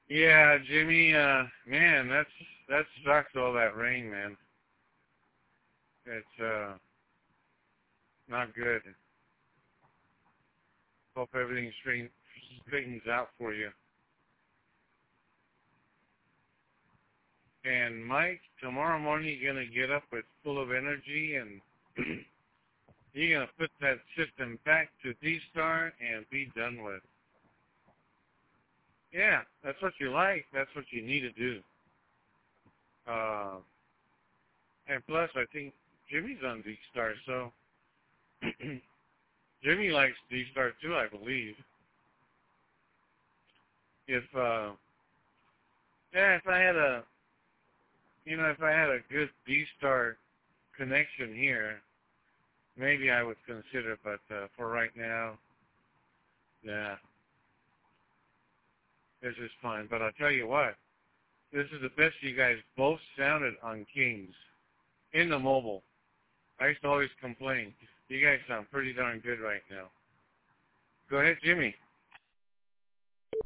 Yeah, Jimmy, man, that sucks, all that rain, man. It's not good. Hope everything straightens out for you. And Mike, tomorrow morning you're gonna get up with full of energy, and you're gonna put that system back to D-Star and be done with. Yeah, that's what you like. That's what you need to do. Uh, and plus, I think Jimmy's on D-Star, so Jimmy likes D-Star too, I believe. If yeah, if I had a, if I had a good D-Star connection here, maybe I would consider. But for right now, yeah, this is fine. But I'll tell you what, this is the best you guys both sounded on Kings in the mobile. I used to always complain. You guys sound pretty darn good right now. Go ahead, Jimmy.